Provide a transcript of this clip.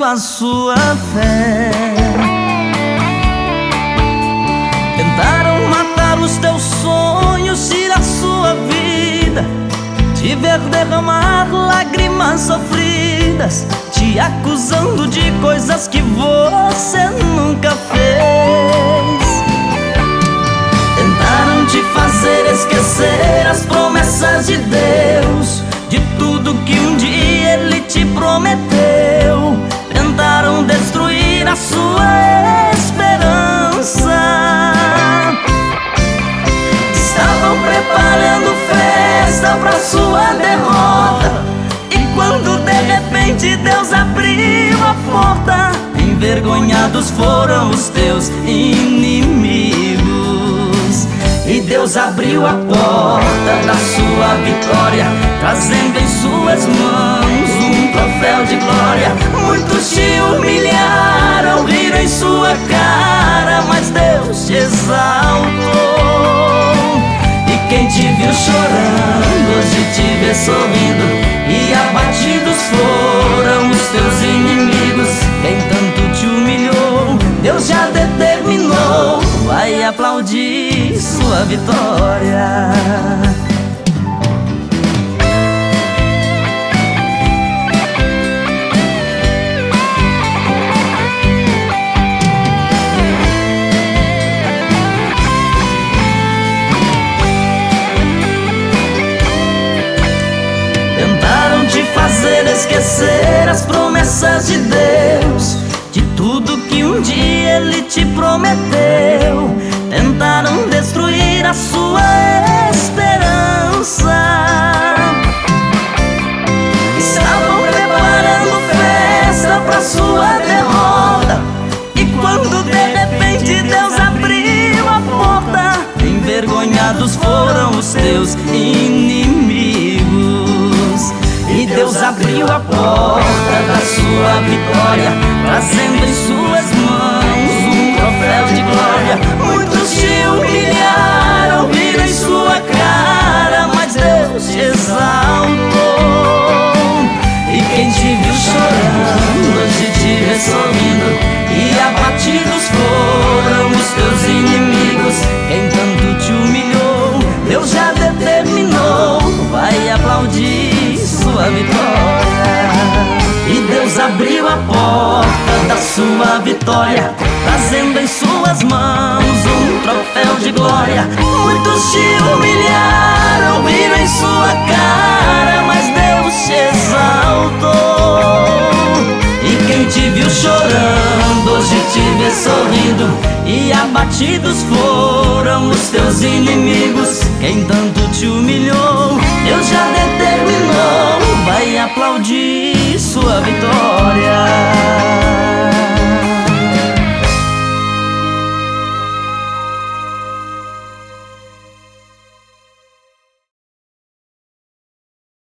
a sua fé. Tentaram matar os teus sonhos, tirar sua vida, te ver derramar lágrimas sofridas, te acusando de coisas que você nunca fez. Tentaram te fazer esquecer as promessas de Deus, de tudo que um dia Ele te prometeu. Tentaram destruir a sua esperança. Estavam preparando festa pra sua derrota, e quando de repente Deus abriu a porta, envergonhados foram os teus inimigos. E Deus abriu a porta da sua vitória, trazendo em suas mãos um troféu de glória. Muitos te humilharam, riram em sua cara, mas Deus te exaltou. E quem te viu chorando, hoje te vê sorrindo, e abatidos foram os teus inimigos. Quem tanto te humilhou, Deus já determinou, vai aplaudir sua vitória. Tentaram te fazer esquecer as promessas de Deus, de tudo que um dia Ele te prometeu. Tentaram destruir a sua esperança. Estavam preparando festa pra sua derrota, e quando de repente Deus abriu a porta, envergonhados foram os teus inimigos. E Deus abriu a porta da sua vitória, trazendo em suas mãos um troféu de glória. Muitos te humilharam, riram em sua cara, mas Deus te exaltou. E quem te viu chorando, hoje te vê sorrindo, e abatidos foram os teus inimigos. Quem tanto te humilhou, Deus já determinou, vai aplaudir sua vitória. E Deus abriu a porta da sua vitória, trazendo em suas mãos um troféu de glória. Muitos te humilharam, riram em sua cara, mas Deus te exaltou. E quem te viu chorando, hoje te vê sorrindo, e abatidos foram os teus inimigos. Quem tanto te humilhou, Deus já determinou, vai aplaudir